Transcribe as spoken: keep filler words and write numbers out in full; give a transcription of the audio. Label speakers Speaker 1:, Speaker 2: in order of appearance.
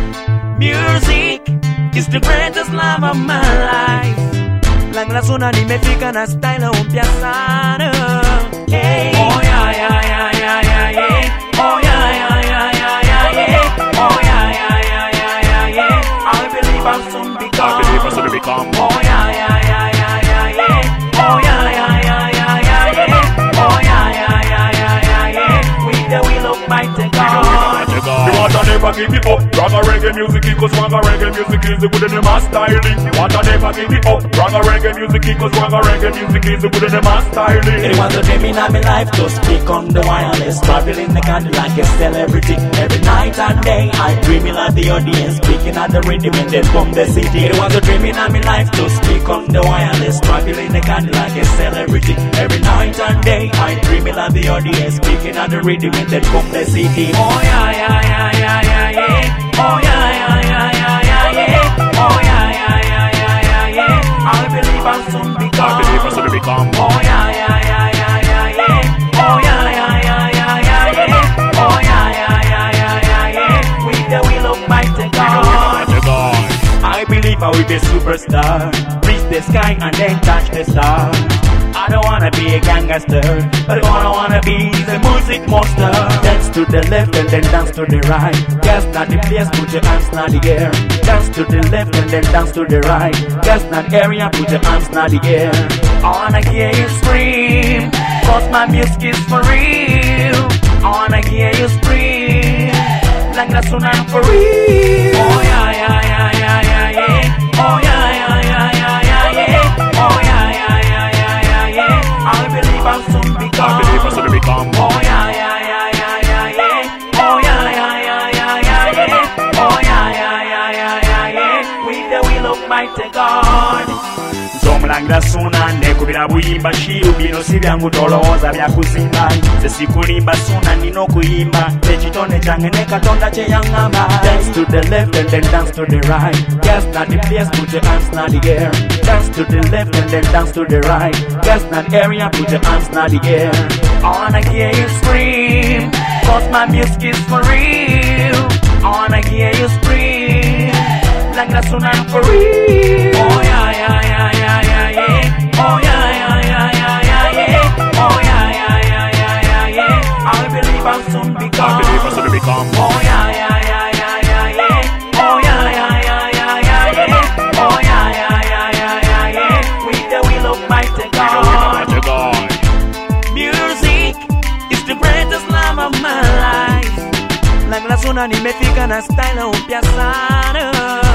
Speaker 1: Music is the greatest love of my life. Lang la zona nimefika na style mpya sana. Hey. Oh yeah yeah yeah yeah yeah yeah. Oh yeah yeah yeah yeah yeah yeah. Oh yeah yeah yeah yeah yeah yeah. I believe I'll soon become.
Speaker 2: I believe I'll soon become.
Speaker 1: Oh yeah yeah yeah yeah yeah yeah. Oh yeah yeah yeah yeah yeah yeah. Oh yeah yeah yeah yeah yeah yeah. With the will of mighty God.
Speaker 2: You want to never give it up. Ragga reggae music equals ragga reggae music is the good in my styling. You want to never give it up. Ragga reggae music equals ragga reggae music is the good in my styling.
Speaker 1: It was a dream in my life to speak on the wireless, traveling the country like a celebrity. Every night and day I dreaming of the audience, speaking at the rhythm and then from the city. It was a dream in my life to speak on the wireless, traveling the country like a celebrity. Every night and day I dreaming of the audience, speaking at the rhythm and then from the city. Oh yeah yeah yeah yeah yeah yeah. Oh yeah yeah yeah yeah yeah yeah. Oh yeah yeah yeah yeah yeah yeah. I believe I'll soon become.
Speaker 2: I believe I'll soon become.
Speaker 1: Oh yeah yeah yeah yeah yeah yeah. Oh yeah yeah yeah yeah yeah yeah. Oh yeah yeah yeah yeah yeah yeah. With the will of mighty God. I believe I will be a superstar, reach the sky and then touch the star. I don't wanna be a gangster, but all I wanna be is a music monster. Dance to the left and then dance to the right. Gas not the place, put your hands not the air. Dance to the left and then dance to the right. Gas not area, put your hands not the air. I wanna hear you scream, cause my music is for real. I wanna hear you scream, like a tsunami for real. Oh yeah yeah yeah yeah yeah yeah. Oh yeah yeah yeah yeah yeah yeah. Oh yeah yeah yeah yeah yeah yeah. I believe I'll soon become.
Speaker 2: I believe I'll soon become.
Speaker 1: Oh yeah yeah yeah yeah yeah yeah. Oh yeah yeah yeah yeah yeah yeah. Oh yeah yeah yeah yeah yeah yeah. With the will of mighty God.
Speaker 3: Zomulangira suna nekubira buyimba shiru bino si byangu tolowooza byakuzimba nze sikulimba suna nina okuyimba ekitone kyange ne katonda kye yaŋŋamba. Dance to the left and then dance to the right. Guess not the place, put your hands not the air. Dance to the left and then dance to the right. Guess not area, put your hands not the air. I wanna hear you scream, cause my music is for real. I wanna hear you scream, like a tsunami for real. Oh yeah yeah yeah yeah yeah yeah. Oh yeah yeah yeah yeah yeah yeah. Oh yeah yeah yeah yeah yeah yeah. I believe I'll soon become.
Speaker 2: I believe I'll soon become.
Speaker 1: Oh yeah yeah yeah yeah yeah yeah. Oh yeah yeah yeah yeah yeah yeah. Oh yeah yeah yeah yeah yeah yeah. With the will of mighty God. Music is the greatest love of my life. Lang la zona nimefika na style mpya sana.